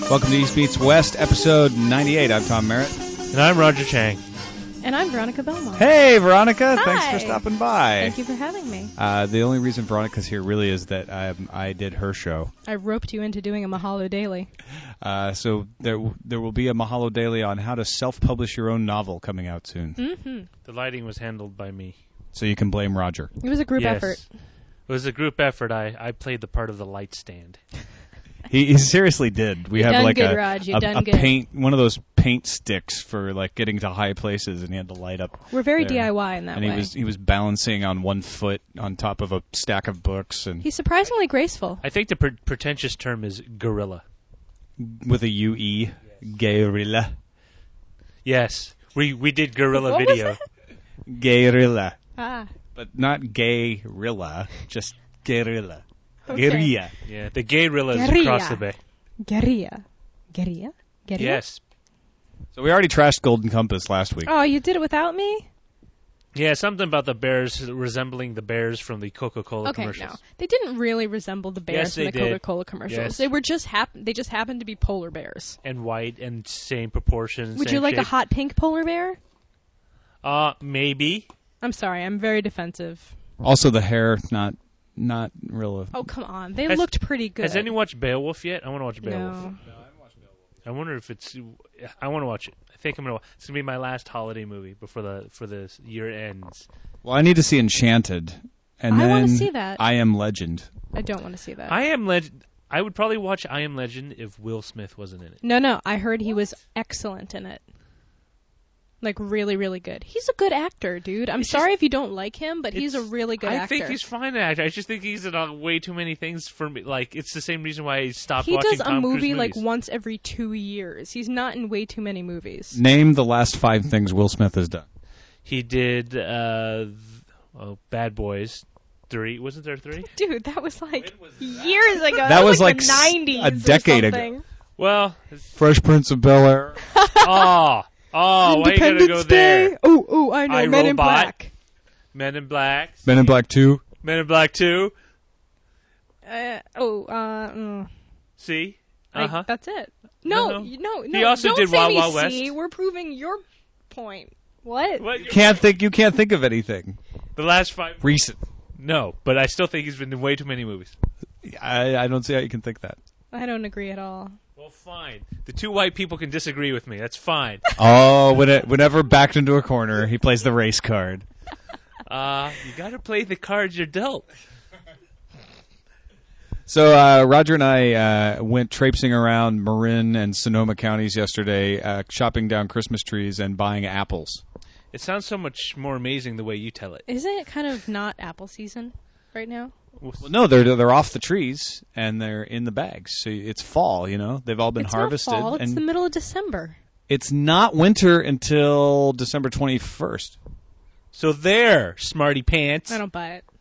Welcome to East Meets West, episode 98. I'm Tom Merritt. And I'm Roger Chang. And I'm Veronica Belmont. Hey, Veronica. Hi. Thanks for stopping by. Thank you for having me. The only reason Veronica's here really is that I did her show. I roped you into doing a Mahalo Daily. So there will be a Mahalo Daily on how to self-publish your own novel coming out soon. Mm-hmm. The lighting was handled by me. So you can blame Roger. It was a group effort. It was a group effort. I played the part of the light stand. He seriously did. We have done like good, Raj. You done good. paint, one of those paint sticks for like getting to high places, and he had to light up. We're very there. DIY in that and way. he was balancing on one foot on top of a stack of books, and He's surprisingly graceful. I think the pretentious term is guerrilla. with a UE, guerrilla, Yes, we did guerrilla What was video. guerrilla, Ah. but not gay-rilla, just guerrilla, Okay. guerrilla. Yeah, the guerrillas Guerrilla. across the bay. Guerrilla. Guerrilla? Guerrilla? Yes. So we already trashed Golden Compass last week. Oh, you did it without me? Yeah, something about the bears resembling the bears from the Coca-Cola Okay, commercials. no. They didn't really resemble the bears Yes, from they the did. Coca-Cola commercials. Yes. They were just they just happened to be polar bears. And white and same proportions. Would same you like a shape. hot pink polar bear? Maybe. I'm sorry, I'm very defensive. Also, the hair not real. Oh, come on. They Has- looked pretty good. Has anyone watched Beowulf yet? I want to watch Beowulf. No. I wonder if it's. I want to watch it. I think I'm gonna. It's gonna be my last holiday movie before the year ends. Well, I need to see Enchanted, and I then wanna see that. I Am Legend. I don't want to see that. I Am Legend. I would probably watch I Am Legend if Will Smith wasn't in it. No, I heard he was excellent in it. Like, really, really good. He's a good actor, dude. I'm sorry if you don't like him, but he's a really good actor. I think he's fine at actor. I just think he's in way too many things for me. Like, it's the same reason why I stopped He watching does a Tom Cruise movie like movies. once every 2 years. He's not in way too many movies. Name the last 5 things Will Smith has done. He did Bad Boys 3. Wasn't there 3? Dude, that was like years ago. That was like like the 90s a decade or ago. something. Well, Fresh Prince of Bel-Air. why you gotta go there? Oh, I know. I, Men in Robot. Black. Men in Black. Men in Black 2. Men in Black 2. See? Uh-huh. That's it. No. He also don't did say Wild me Wild West. see. We're proving your point. What? What? You can't think of anything The last 5. recent. No, but I still think he's been in way too many movies. I don't see how you can think that. I don't agree at all. Well, fine. The two white people can disagree with me. That's fine. Oh, whenever backed into a corner, he plays the race card. You got to play the cards you're dealt. So Roger and I went traipsing around Marin and Sonoma counties yesterday, chopping down Christmas trees and buying apples. It sounds so much more amazing the way you tell it. Isn't it kind of not apple season right now? Well, no, they're off the trees and they're in the bags. So it's fall, you know. They've all been It's harvested. not fall. It's and the middle of December. it's not winter until December 21st. So there, smarty pants. I don't buy it.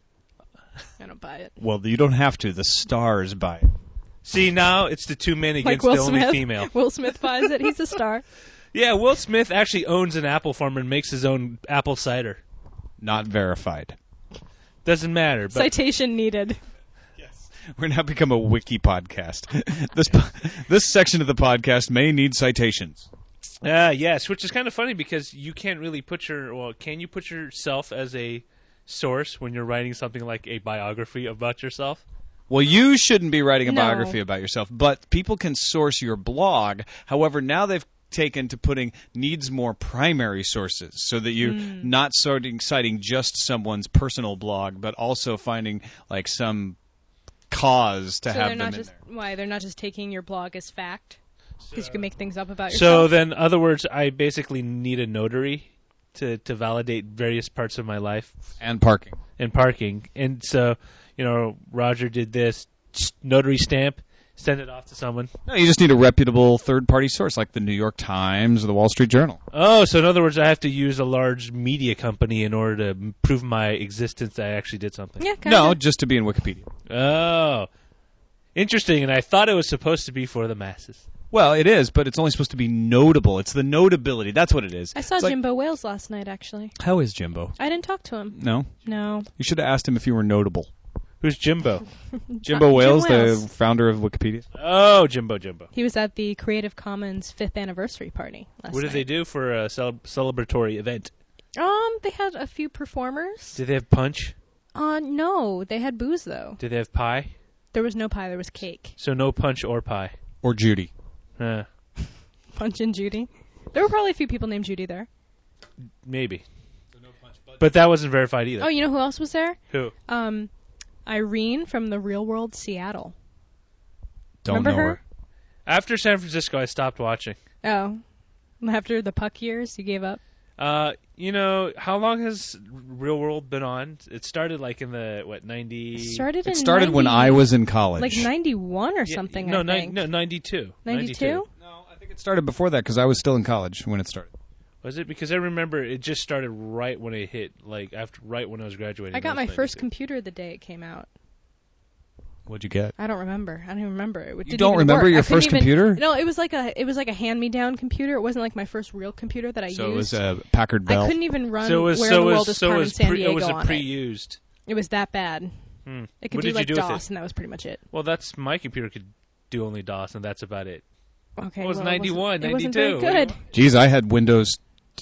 Well, you don't have to. The stars buy it. See, now it's the two men Like against Will the only Smith. female. Will Smith buys it. He's a star. Yeah, Will Smith actually owns an apple farm and makes his own apple cider. Not verified. Doesn't matter. But Citation needed. We're now become a wiki podcast. This section of the podcast may need citations. yes, which is kind of funny because you can't really can you put yourself as a source when you're writing something like a biography about yourself? Well, you shouldn't be writing a No. biography about yourself, but people can source your blog. However, now they've taken to putting needs more primary sources so that you're not citing just someone's personal blog, but also finding like some cause to So have they're them not in just there. why they're not just taking your blog as fact because you can make things up about So yourself. then, in other words, I basically need a notary to validate various parts of my life And parking. and parking. And so, Roger did this notary stamp, send it off to someone. No, you just need a reputable third-party source like the New York Times or the Wall Street Journal. Oh, so in other words, I have to use a large media company in order to prove my existence that I actually did something. Yeah, kind No, of. just to be in Wikipedia. Oh, interesting. And I thought it was supposed to be for the masses. Well, it is, but it's only supposed to be notable. It's the notability. That's what it is. I saw It's like- Jimbo Wales last night, actually. How is Jimbo? I didn't talk to him. No? No. You should have asked him if you were notable. Who's Jimbo? Jimbo Wales, Jim Wales. the founder of Wikipedia. Oh, Jimbo. He was at the Creative Commons 5th anniversary party last What did they night. do for a celebratory event? They had a few performers. Did they have punch? No, they had booze though. Did they have pie? There was no pie, there was cake. So no punch or pie. Or Judy. Huh. Punch and Judy. There were probably a few people named Judy there. Maybe. But that wasn't verified either. Oh, you know who else was there? Who? Irene from The Real World Seattle. Don't Remember know her? After San Francisco, I stopped watching. Oh. After the Puck years, you gave up? How long has Real World been on? It started like in the, 90... It started when I was in college. like 91 or something, I think. 92. 92? No, I think it started before that because I was still in college when it started. Was it? Because I remember it just started right when it hit, right when I was graduating. I got my That was first 92. computer the day it came out. What'd you get? I don't remember. I don't even remember. It didn't don't even remember work. your I couldn't first even- computer? No, it was like a hand-me-down computer. It wasn't like my first real computer that I So used. it was a Packard Bell. I couldn't even run So it was, Where so in the it World was, is so it Carmen was, Sandiego it was a on it. pre-used. It was that bad. It could What do did like you do with DOS, it? and that was pretty much it. Well, my computer could do only DOS, and that's about it. Okay, It was well, 91, it wasn't 92. very good. Geez, I had Windows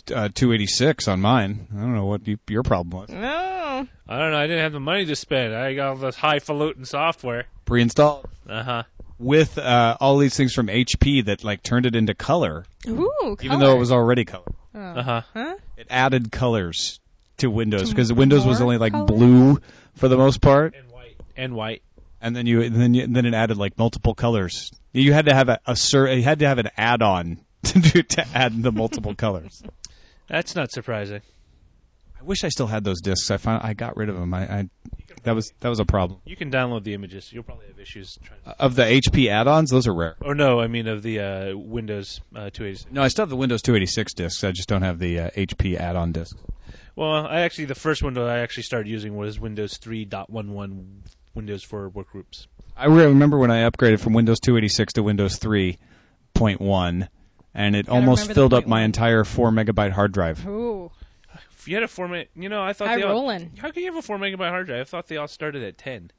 286 on mine. I don't know what your problem was. No. I don't know. I didn't have the money to spend. I got all this highfalutin software. Pre-installed. Uh-huh. With all these things from HP that turned it into color, Ooh, even though it was already color. Uh-huh. Huh? It added colors to Windows because Windows was more only like color? blue for the most part, And white. and then then it added like multiple colors. You had to have you had to have an add-on to add the multiple colors. That's not surprising. I wish I still had those discs. I got rid of them. That was a problem. You can download the images. You'll probably have issues trying to... Of the HP add-ons, those are rare. Or no, I mean of the Windows 286. No, I still have the Windows 286 discs. I just don't have the HP add-on discs. Well, the first window I actually started using was Windows 3.11, Windows for Workgroups. I remember when I upgraded from Windows 286 to Windows 3.1, and it almost remember the filled up 0.1. my entire 4 megabyte hard drive. Ooh. If you had a 4 meg... I thought High they all... rolling. How can you have a 4 megabyte hard drive? I thought they all started at 10.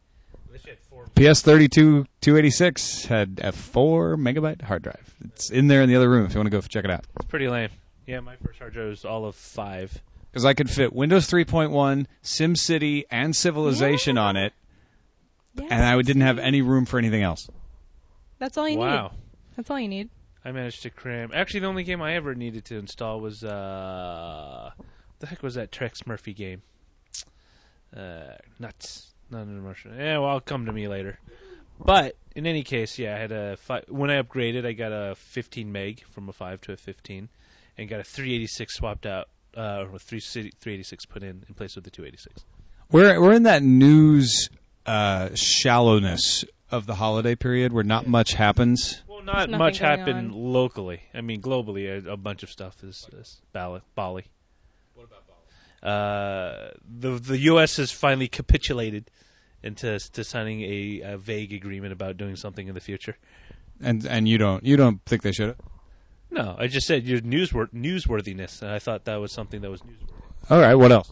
PS32 286 had a 4 megabyte hard drive. It's in there in the other room if you want to go check it out. It's pretty lame. Yeah, my first hard drive was all of 5. Because I could fit Windows 3.1, SimCity, and Civilization on it, Yes. and I didn't have any room for anything else. That's all you Wow. need. That's all you need. I managed to cram... Actually, the only game I ever needed to install was... the heck was that Trex Murphy game? Nuts. Not an immersion. Yeah, well, I'll come to me later. But, in any case, yeah, I had when I upgraded, I got a 15 meg from a 5 to a 15, and got a 386 swapped out, or 386 put in place of the 286. We're in that news shallowness of the holiday period where not much happens. Well, not nothing much going happened on. locally. I mean, globally, a bunch of stuff is Bali. What about Bali? The U.S. has finally capitulated into signing a vague agreement about doing something in the future. And you don't think they should have? No, I just said your newsworthiness, and I thought that was something that was newsworthy. All right, what else?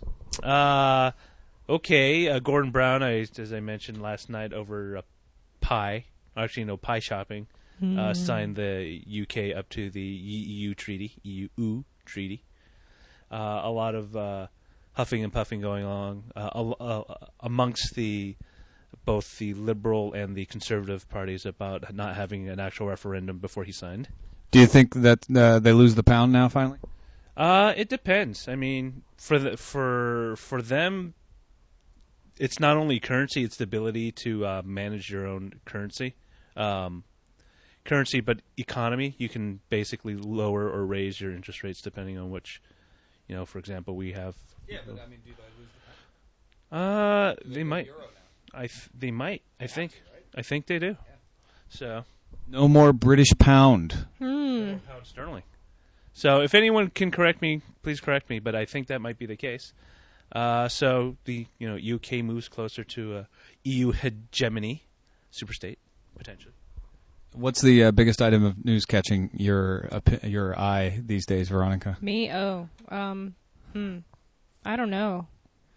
Okay, Gordon Brown, as I mentioned last night over pie shopping, signed the UK up to the EU treaty. A lot of huffing and puffing going on amongst both the Liberal and the Conservative parties about not having an actual referendum before he signed. Do you think that they lose the pound now finally? It depends. I mean, for them, it's not only currency; it's the ability to manage your own currency, but economy. You can basically lower or raise your interest rates depending on which. For example, we have. Yeah, but I mean, do they lose the pound? They might. They might. I think. I think they do. Yeah. So. No more British pound. Pound sterling. So, if anyone can correct me, please correct me. But I think that might be the case. So the UK moves closer to EU hegemony, superstate potentially. What's the biggest item of news catching your eye these days, Veronica? Me? Oh. I don't know.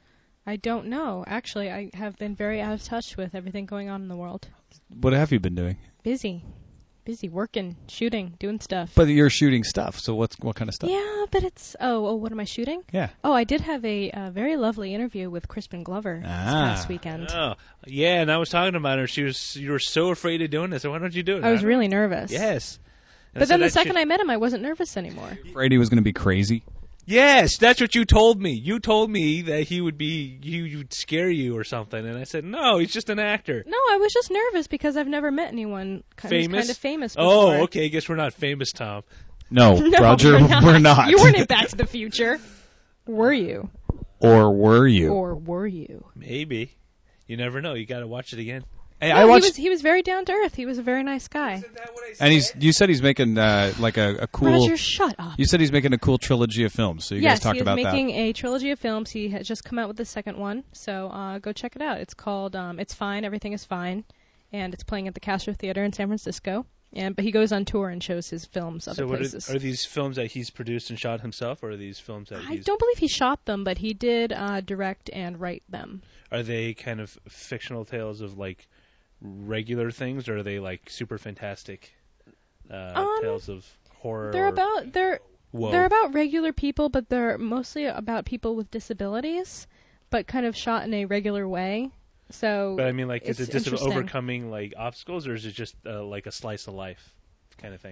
I don't know. Actually, I have been very out of touch with everything going on in the world. What have you been doing? Busy working, shooting, doing stuff. But you're shooting stuff, so what kind of stuff? Yeah, but it's... Oh, what am I shooting? Yeah. Oh, I did have a very lovely interview with Crispin Glover this past weekend. Oh, yeah, and I was talking about her. You were so afraid of doing this. So why don't you do it? I was really nervous. Yes. And But then the second I met him, I wasn't nervous anymore. Afraid he was going to be crazy? Yes, that's what you told me. You told me that he would scare you or something, and I said, no, he's just an actor. No, I was just nervous because I've never met anyone kind of famous before. Oh, okay, I guess we're not famous, Tom. No, No, Roger, we're not. You weren't in Back to the Future. Were you? Or were you? Or were you? Maybe. You never know. You got to watch it again. Hey, No, I watched, he was very down to earth. He was a very nice guy. Isn't that what I said? and you said he's making like a cool. Roger, shut up. You said he's making a cool trilogy of films. So you guys Yes, talked he is about making that. a trilogy of films. He has just come out with the second one, so go check it out. It's called It's Fine, Everything is Fine, and it's playing at the Castro Theater in San Francisco. But he goes on tour and shows his films other So places. are these films that he's produced and shot himself, or are these films that I don't believe he shot them, but he did direct and write them. Are they kind of fictional tales of like regular things, or are they like super fantastic tales of horror? They're about regular people, but they're mostly about people with disabilities, but kind of shot in a regular way. So, But I mean, like, is it's it just interesting. overcoming like obstacles, or is it just like a slice of life kind of thing?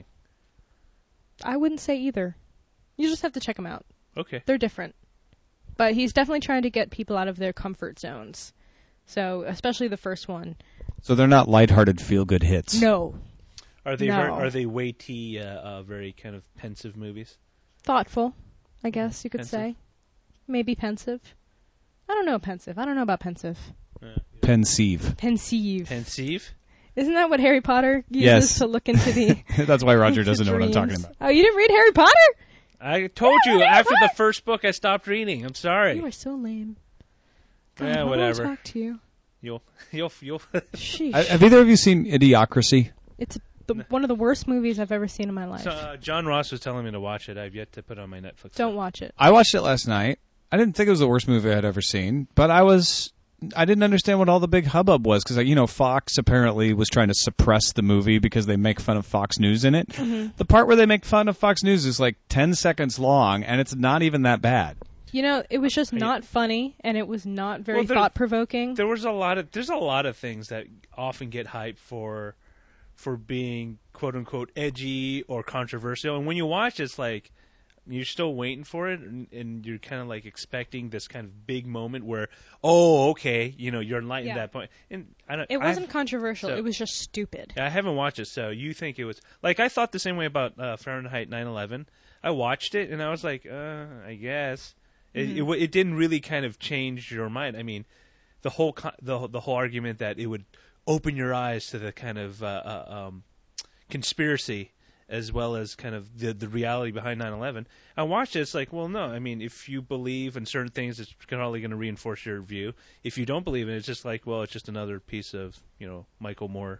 I wouldn't say either. You just have to check them out. Okay. They're different. But he's definitely trying to get people out of their comfort zones. So, especially the first one. So they're not lighthearted, feel-good hits. No. Are they No. are they weighty, very kind of pensive movies? Thoughtful, I guess you could Pensive? say. Maybe pensive. I don't know pensive. I don't know about pensive. Pensive. Pensive. Pensive? Isn't that what Harry Potter uses Yes. to look into the That's why Roger into doesn't know what I'm talking dreams? about. Oh, you didn't read Harry Potter? I told you after the first book I stopped reading. I'm sorry. You are so lame. God, Yeah, I don't whatever. want to talk to you. You'll Sheesh. Have either of you seen Idiocracy? It's one of the worst movies I've ever seen in my life. So, John Ross was telling me to watch it. I've yet to put it on my Netflix. Don't watch it. I watched it last night. I didn't think it was the worst movie I'd ever seen, but I didn't understand what all the big hubbub was because, Fox apparently was trying to suppress the movie because they make fun of Fox News in it. Mm-hmm. The part where they make fun of Fox News is like 10 seconds long, and it's not even that bad. It was just not funny, and it was not very Well, thought-provoking. There's a lot of things that often get hyped for being quote unquote edgy or controversial, and when you watch it's like you're still waiting for it, and you're kind of like expecting this kind of big moment where you're enlightened at that point. And It wasn't controversial. so- It was just stupid. I haven't watched it, so you think it was like I thought the same way about Fahrenheit 9/11. I watched it and I was like, I guess it didn't really kind of change your mind. I mean, the whole the whole argument that it would open your eyes to the kind of conspiracy as well as kind of the reality behind 9/11. I watched it. It's like, well, no. I mean, if you believe in certain things, it's probably going to reinforce your view. If you don't believe in it, it's just like, well, it's just another piece of Michael Moore,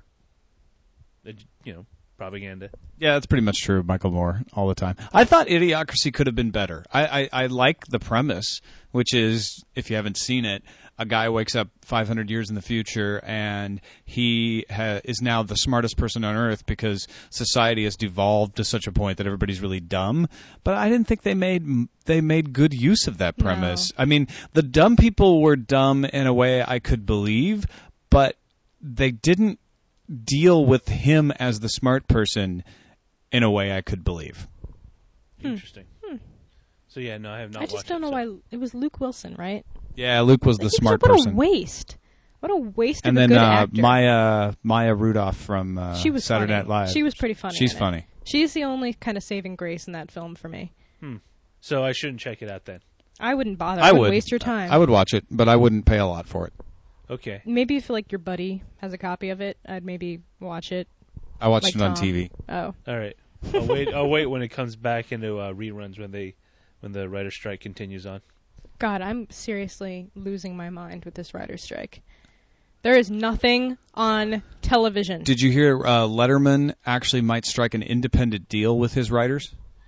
propaganda. Yeah, that's pretty much true of Michael Moore all the time. I thought Idiocracy could have been better. I like the premise, which is, if you haven't seen it, a guy wakes up 500 years in the future and he is now the smartest person on Earth because society has devolved to such a point that everybody's really dumb. But I didn't think they made good use of that premise. No. I mean, the dumb people were dumb in a way I could believe, but they didn't deal with him as the smart person in a way I could believe. Interesting. So yeah, no, I have not. I just watched don't know it, why it was Luke Wilson, right? Yeah, Luke was the smart what person. a waste! What a waste And of a then good actor. Maya Rudolph from she was Saturday funny. Night Live. She was pretty funny. She's in it. funny. She's the only kind of saving grace in that film for me. So I shouldn't check it out then. I wouldn't bother. I I would would waste your time. I would watch it, but I wouldn't pay a lot for it. Okay. Maybe if like your buddy has a copy of it, I'd maybe watch it. I watched Like it on Tom. TV. Oh, All right. I'll wait when it comes back into reruns when the writer's strike continues on. God, I'm seriously losing my mind with this writer's strike. There is nothing on television. Did you hear Letterman actually might strike an independent deal with his writers?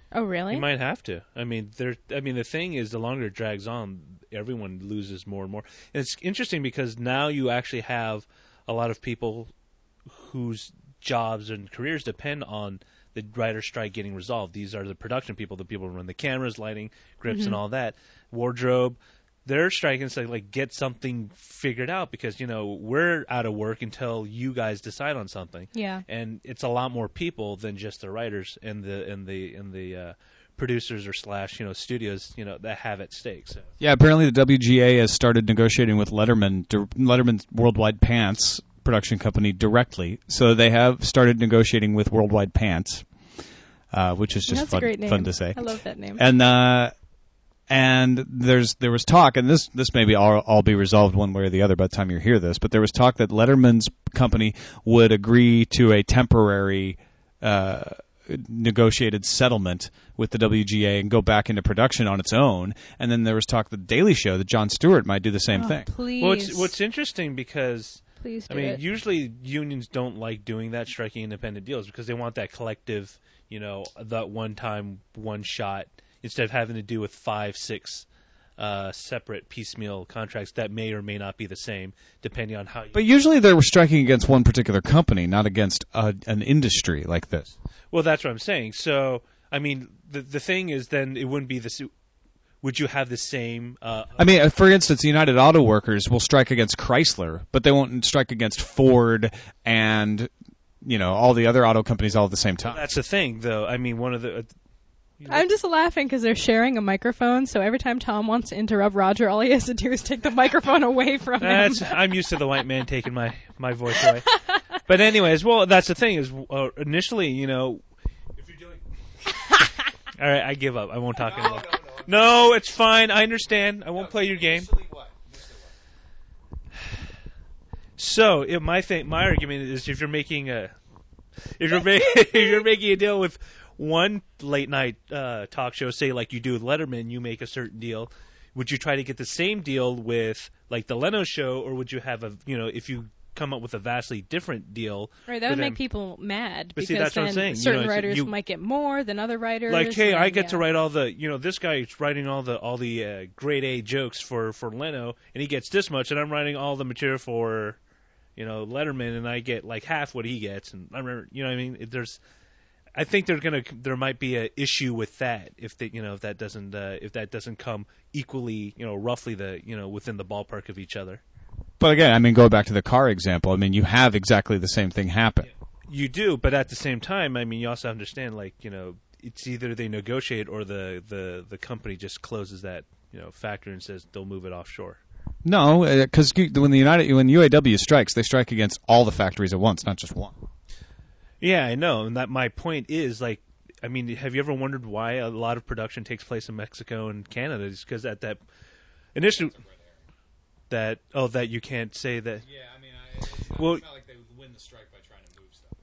Oh, really? You might have to. I mean, the thing is, the longer it drags on, everyone loses more and more. And it's interesting because now you actually have a lot of people whose jobs and careers depend on the writer strike getting resolved. These are the production people, the people who run the cameras, lighting, grips, and all that, wardrobe. They're striking to like get something figured out because we're out of work until you guys decide on something. Yeah, and it's a lot more people than just the writers and the producers or / studios that have at stake. So. Yeah, apparently the WGA has started negotiating with Letterman's Worldwide Pants production company directly. So they have started negotiating with Worldwide Pants, which is just a great name. Fun to say. I love that name. And there was talk, and this may be all be resolved one way or the other by the time you hear this, but there was talk that Letterman's company would agree to a temporary negotiated settlement with the WGA and go back into production on its own. And then there was talk that Daily Show, that Jon Stewart might do the same thing. Please. Well, what's interesting because please do it. Usually unions don't like doing that, striking independent deals, because they want that collective, that one time, one shot, instead of having to do with 5, 6 separate piecemeal contracts that may or may not be the same, depending on how. But usually they were striking against one particular company, not against an industry like this. Well, that's what I'm saying. So, I mean, the thing is, then it wouldn't be the. Would you have the same? I mean, for instance, the United Auto Workers will strike against Chrysler, but they won't strike against Ford and all the other auto companies all at the same time. Well, that's the thing, though. I mean, one of the. I'm just laughing because they're sharing a microphone, so every time Tom wants to interrupt Roger, all he has to do is take the microphone away from him. I'm used to the white man taking my voice away. But anyways, well, that's the thing is initially, if you're doing... All right, I give up. I won't talk anymore. No, it's fine. I understand. I won't play your game. So, my argument is if you're making a deal with one late night talk show, say like you do with Letterman, you make a certain deal. Would you try to get the same deal with like the Leno show, or would you have if you come up with a vastly different deal? Right, that would make people mad. But see, that's what I'm saying. Certain writers might get more than other writers. Like, hey, I get to write all the, this guy's writing all the grade A jokes for Leno, and he gets this much, and I'm writing all the material for, Letterman, and I get like half what he gets, and I remember, what I mean? I think there might be an issue with that if that doesn't come equally, roughly within the ballpark of each other. But again, I mean, go back to the car example. I mean, you have exactly the same thing happen. You do, but at the same time, I mean, you also understand, like, it's either they negotiate or the company just closes that factory and says they'll move it offshore. No, because when UAW strikes, they strike against all the factories at once, not just one. Yeah, I know, and that my point is, like, I mean, have you ever wondered why a lot of production takes place in Mexico and Canada? It's because at that initially that you can't say that. Yeah, I mean, it's not like they win the strike by trying to move stuff.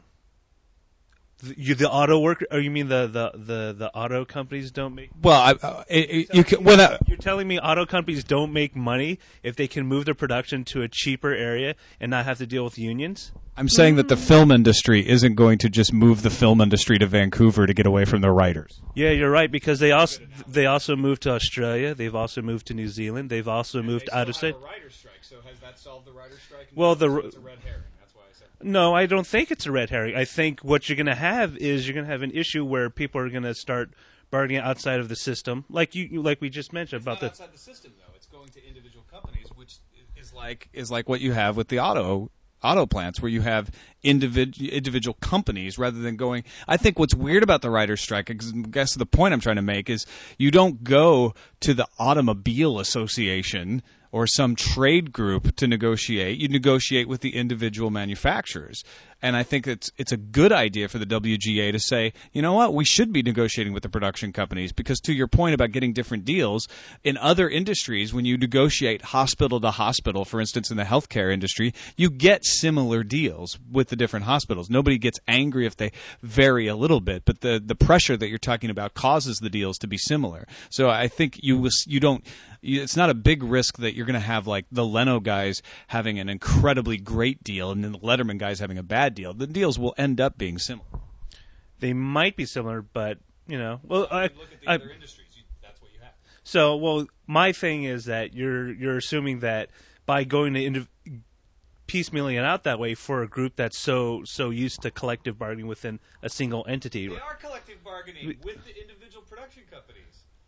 The auto worker? Oh, you mean the auto companies don't make? Well, you're telling me auto companies don't make money if they can move their production to a cheaper area and not have to deal with unions? I'm saying that the film industry isn't going to just move the film industry to Vancouver to get away from their writers. Yeah, you're right, because they also moved to Australia. They've also moved to New Zealand. They've also moved out of state. Have a writer's strike, so has that solved the writer's strike? Well, it's a red herring. That's why I said that. No, I don't think it's a red herring. I think what you're going to have is an issue where people are going to start bargaining outside of the system, like we just mentioned about the outside the system, though. It's going to individual companies, which is like what you have with the auto plants, where you have individual companies rather than going. I think what's weird about the writer's strike, I guess the point I'm trying to make is you don't go to the Automobile Association or some trade group to negotiate. You negotiate with the individual manufacturers. And I think it's a good idea for the WGA to say, you know what, we should be negotiating with the production companies, because to your point about getting different deals, in other industries, when you negotiate hospital to hospital, for instance, in the healthcare industry, you get similar deals with the different hospitals. Nobody gets angry if they vary a little bit, but the pressure that you're talking about causes the deals to be similar. So I think it's not a big risk that you're going to have like the Leno guys having an incredibly great deal and then the Letterman guys having a bad deal. The deals will end up being similar. They might be similar, but You know, well, Look at the other industries. That's what you have. So, well, my thing is that you're assuming that by going to piecemealing it out that way for a group that's so used to collective bargaining within a single entity. They are collective bargaining with the individual production companies.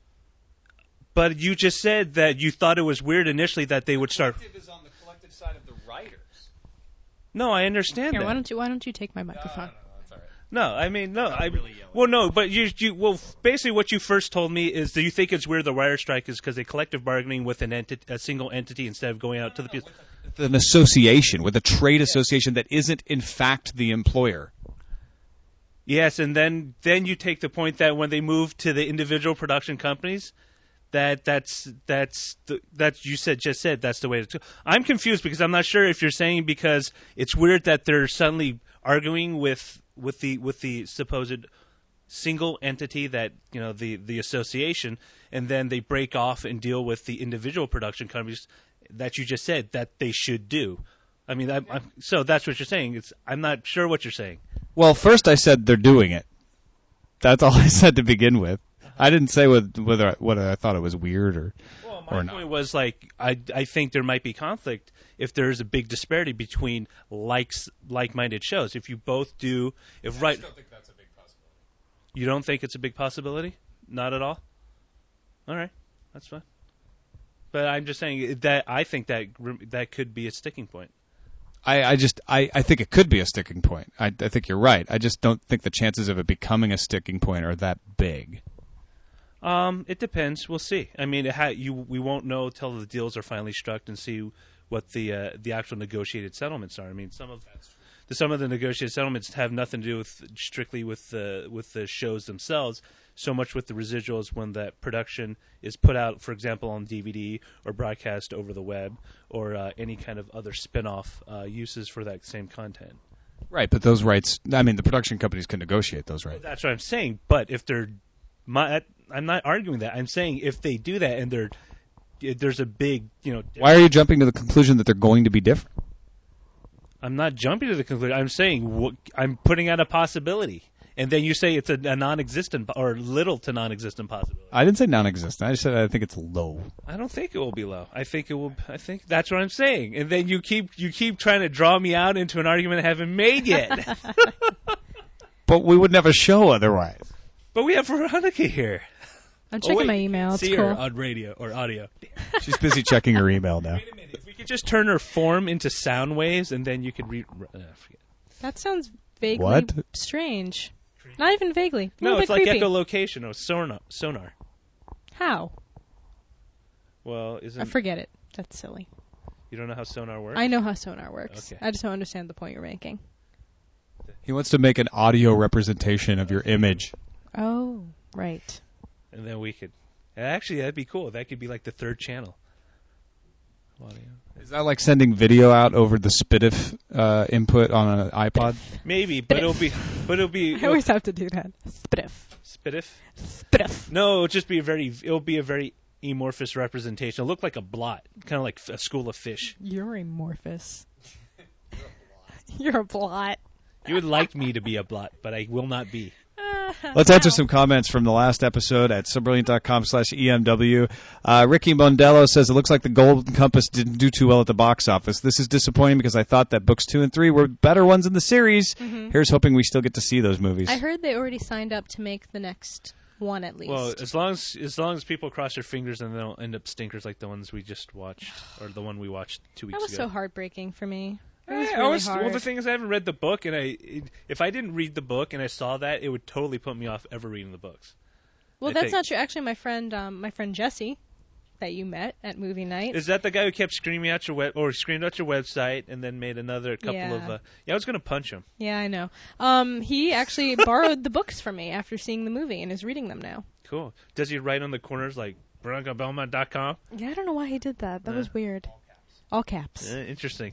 But you just said that you thought it was weird initially that they would start. Collective is on the collective side of the writers. No, I understand Here, that. why don't you take my microphone? That's all right. No, I mean, no. I really yelling. Well, no, but basically what you first told me is that you think it's weird the writer strike is because they collective bargaining with a single entity instead of going out to the people. With an association, with a trade association that isn't in fact the employer. Yes, and then you take the point that when they move to the individual production companies, that's you just said that's the way to. I'm confused because I'm not sure if you're saying because it's weird that they're suddenly arguing with the supposed single entity that the association, and then they break off and deal with the individual production companies that you just said that they should do. I mean, so that's what you're saying. I'm not sure what you're saying. Well, first I said they're doing it. That's all I said to begin with. I didn't say whether I thought it was weird or My not. point was I think there might be conflict if there's a big disparity between like-minded shows. If you both do, I just don't think that's a big possibility. You don't think it's a big possibility? Not at all. All right, that's fine. But I'm just saying that I think that could be a sticking point. I think it could be a sticking point. I think you're right. I just don't think the chances of it becoming a sticking point are that big. It depends. We'll see. I mean, we won't know till the deals are finally struck and see what the actual negotiated settlements are. I mean, some of the negotiated settlements have nothing to do with strictly with the shows themselves, so much with the residuals when that production is put out, for example, on DVD or broadcast over the web or any kind of other spin-off uses for that same content. Right, but those rights, I mean, the production companies can negotiate those rights. Well, that's what I'm saying. But if I'm not arguing that. I'm saying if they do that and there's a big, Why are you jumping to the conclusion that they're going to be different? I'm not jumping to the conclusion. I'm saying I'm putting out a possibility, and then you say it's a non-existent or little to non-existent possibility. I didn't say non-existent. I just said I think it's low. I don't think it will be low. I think that's what I'm saying. And then you keep trying to draw me out into an argument I haven't made yet. But we wouldn't have a show otherwise. But we have Veronica here. I'm checking my email. It's See cool. her on radio or audio. She's busy checking her email now. Wait a minute. If we could just turn her form into sound waves, and then you could read. Forget. That sounds vaguely What? strange. Not even vaguely. A No, little it's bit like creepy. echolocation or sonar. How? Well, I forget it. That's silly. You don't know how sonar works? I know how sonar works. Okay. I just don't understand the point you're making. He wants to make an audio representation of your image. Oh, right. And then we could. Actually, that'd be cool. That could be like the third channel. Audio. Is that like sending video out over the SPDIF input on an iPod? Maybe, but it'll be. I always have to do that. Spitif. Spitif? Spitif. No, it'll be a very amorphous representation. It'll look like a blot, kind of like a school of fish. You're amorphous. You're a blot. You would like me to be a blot, but I will not be. Let's answer some comments from the last episode at subbrilliant.com/EMW. Ricky Mondello says, it looks like the Golden Compass didn't do too well at the box office. This is disappointing because I thought that books 2 and 3 were better ones in the series. Mm-hmm. Here's hoping we still get to see those movies. I heard they already signed up to make the next one at least. Well, as long as people cross their fingers and they don't end up stinkers like the ones we just watched, or the one we watched 2 weeks ago. That was so heartbreaking for me. It was really hard. Well, the thing is, I haven't read the book, and if I didn't read the book and I saw that, it would totally put me off ever reading the books. Well, that's not true. Actually, my friend Jesse, that you met at movie night. Is that the guy who kept screaming out screamed out your website and then made another couple of? I was going to punch him. Yeah, I know. He actually borrowed the books from me after seeing the movie and is reading them now. Cool. Does he write on the corners like BroncoBelmont.com? Yeah, I don't know why he did that. That was weird. All caps. Interesting.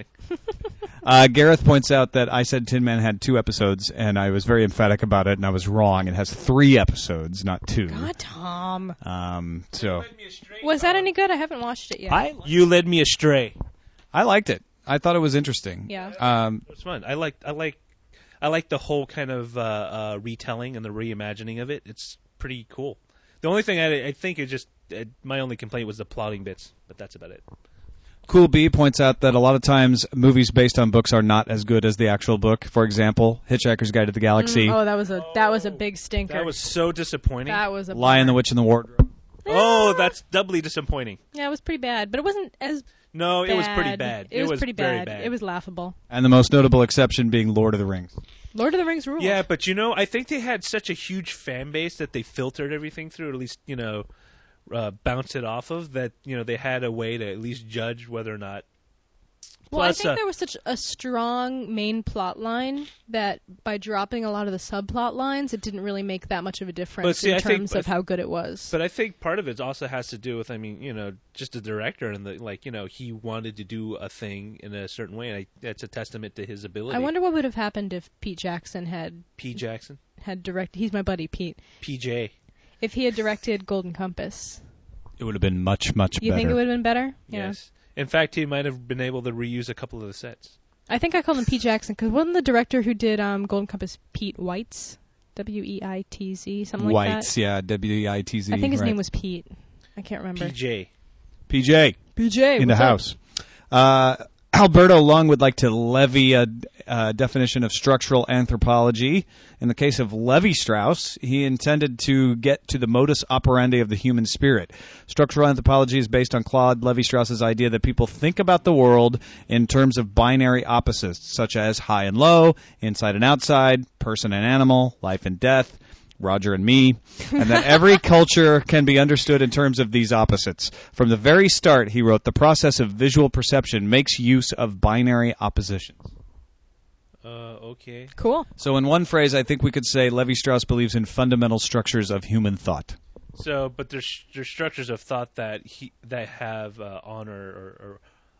Gareth points out that I said Tin Man had 2 episodes, and I was very emphatic about it, and I was wrong. It has 3 episodes, not 2. God, Tom. So Was that any good? I haven't watched it yet. You led me astray. I liked it. I thought it was interesting. Yeah. It was fun. I like I like the whole kind of retelling and the reimagining of it. It's pretty cool. The only thing I think is just my only complaint was the plotting bits, but that's about it. Cool B points out that a lot of times movies based on books are not as good as the actual book. For example, Hitchhiker's Guide to the Galaxy, Oh, that was a big stinker. That was so disappointing. That was a Lion, the bummer. Witch, and the Wardrobe. Oh, that's doubly disappointing. Yeah, it was pretty bad, but it wasn't as No, bad. it was pretty bad. It was pretty very bad. It was laughable. And the most notable exception being Lord of the Rings. Lord of the Rings rules. Yeah, but I think they had such a huge fan base that they filtered everything through, at least, bounce it off of, that, they had a way to at least judge whether or not. Well, Plus, I think there was such a strong main plot line that by dropping a lot of the subplot lines, it didn't really make that much of a difference in terms of how good it was. But I think part of it also has to do with, just the director and he wanted to do a thing in a certain way, and that's a testament to his ability. I wonder what would have happened if Pete Jackson had directed. He's my buddy, Pete. PJ. If he had directed Golden Compass, It would have been much, much better. You think it would have been better? Yes. In fact, he might have been able to reuse a couple of the sets. I think I called him Pete Jackson because wasn't the director who did Golden Compass Pete Weitz? Weitz, something like that? Weitz, yeah, Weitz. I think his name was Pete. I can't remember. PJ. PJ in the house. Alberto Lung would like to levy a definition of structural anthropology. In the case of Levi-Strauss, he intended to get to the modus operandi of the human spirit. Structural anthropology is based on Claude Levi-Strauss's idea that people think about the world in terms of binary opposites, such as high and low, inside and outside, person and animal, life and death, Roger and me, and that every culture can be understood in terms of these opposites. From the very start, he wrote, the process of visual perception makes use of binary oppositions. Okay. Cool. So in one phrase, I think we could say Levi-Strauss believes in fundamental structures of human thought. So, but there's structures of thought that have on or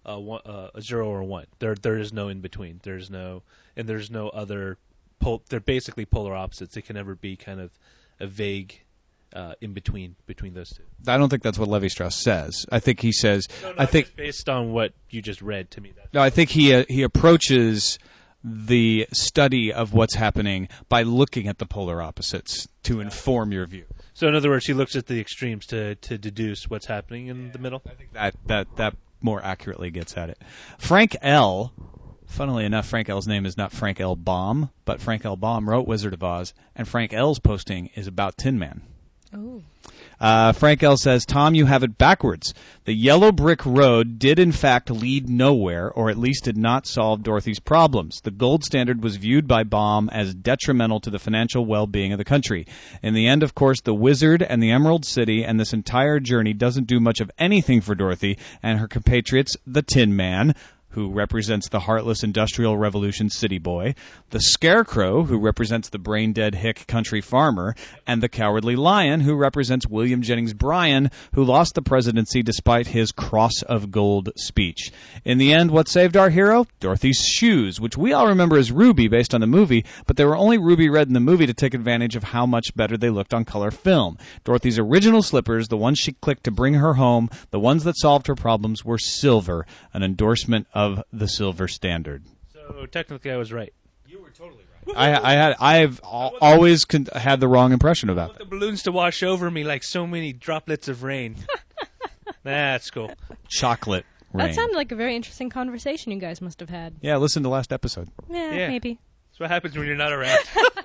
a 0 or 1. There is no in between. There's no other. They're basically polar opposites. It can never be kind of a vague in between those two. I don't think that's what Levi-Strauss says. I think he says. No, I think based on what you just read to me. No, I think he approaches the study of what's happening by looking at the polar opposites to inform your view. So, in other words, he looks at the extremes to deduce what's happening in the middle. I think that more accurately gets at it. Frank L. Funnily enough, Frank L's name is not Frank L. Baum, but Frank L. Baum wrote Wizard of Oz, and Frank L's posting is about Tin Man. Oh. Frank L. says, Tom, you have it backwards. The yellow brick road did in fact lead nowhere, or at least did not solve Dorothy's problems. The gold standard was viewed by Baum as detrimental to the financial well-being of the country. In the end, of course, the Wizard and the Emerald City and this entire journey doesn't do much of anything for Dorothy and her compatriots, the Tin Man, who represents the heartless Industrial Revolution city boy, the Scarecrow, who represents the brain-dead hick country farmer, and the Cowardly Lion, who represents William Jennings Bryan, who lost the presidency despite his Cross of Gold speech. In the end, what saved our hero? Dorothy's shoes, which we all remember as ruby based on the movie, but they were only ruby red in the movie to take advantage of how much better they looked on color film. Dorothy's original slippers, the ones she clicked to bring her home, the ones that solved her problems, were silver, an endorsement of the silver standard. So technically, I was right. You were totally right. I've always had the wrong impression I about want that. the balloons to wash over me like so many droplets of rain. That's cool. Chocolate rain. That sounded like a very interesting conversation you guys must have had. Yeah, listen to last episode. Yeah. Maybe. That's what happens when you're not around.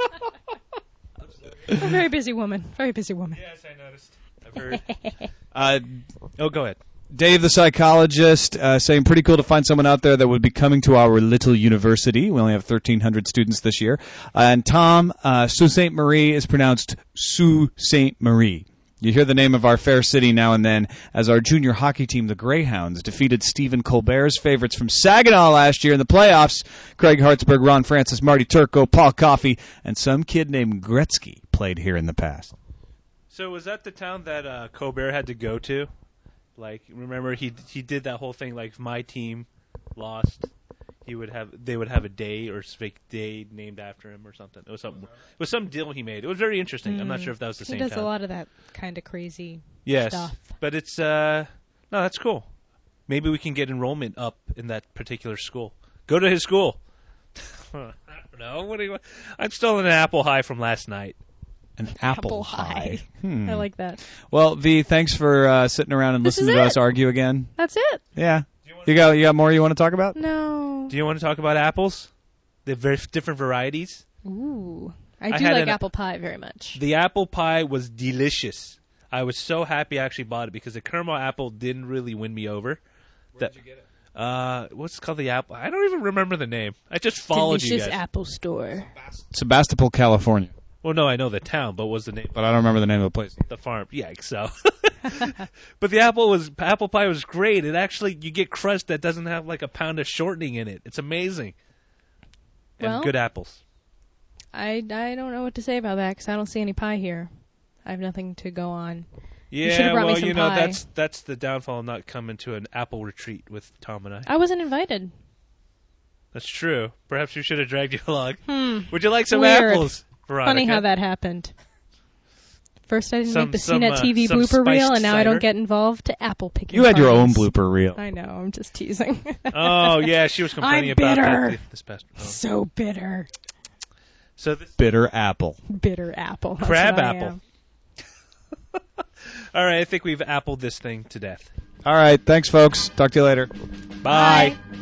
A very busy woman. Very busy woman. Yes, I noticed. I've heard. Go ahead. Dave the psychologist saying pretty cool to find someone out there that would be coming to our little university. We only have 1,300 students this year. And Tom, Sault Ste. Marie is pronounced Sault Ste. Marie. You hear the name of our fair city now and then as our junior hockey team, the Greyhounds, defeated Stephen Colbert's favorites from Saginaw last year in the playoffs. Craig Hartsburg, Ron Francis, Marty Turco, Paul Coffey, and some kid named Gretzky played here in the past. So was that the town that Colbert had to go to? Like, remember he did that whole thing. Like, if my team lost, they would have a day or fake day named after him or something. It was some deal he made. It was very interesting. I'm not sure if that was the same He does town. a lot of that kind of crazy Yes, stuff. but it's no, that's cool. Maybe we can get enrollment up in that particular school. Go to his school. I don't know. What do you want? I'm still in an apple high from last night. An apple high. I like that. Well, V, thanks for sitting around and listening to us argue again. That's it. Yeah. You got more you want to talk about? No. Do you want to talk about apples? The very different varieties? Ooh. I do like apple pie very much. The apple pie was delicious. I was so happy I actually bought it because the caramel apple didn't really win me over. Where'd you get it? What's it called, the apple? I don't even remember the name. I just followed you guys. Delicious Apple Store. Sebastopol, California. Well, no, I know the town, but what's the name? But I don't remember the name of the place. The farm. Yikes, so. But the apple pie was great. It actually, you get crust that doesn't have like a pound of shortening in it. It's amazing. And Well, good apples. I don't know what to say about that because I don't see any pie here. I have nothing to go on. You Yeah, should've brought me well, some you know, pie. that's the downfall of not coming to an apple retreat with Tom and I. I wasn't invited. That's true. Perhaps we should have dragged you along. Would you like some Weird. apples, Veronica? Funny how that happened. First I didn't Some- make the some, CNET TV some blooper reel, spiced and now I don't cider? get involved to apple picking. You had your own parties. blooper reel. I know. I'm just teasing. Oh, yeah, she was complaining I'm about bitter. that this past. Oh. So bitter. So this, Bitter apple. Bitter apple. That's crab what I apple. am. All right, I think we've appled this thing to death. All right. Thanks, folks. Talk to you later. Bye. Bye.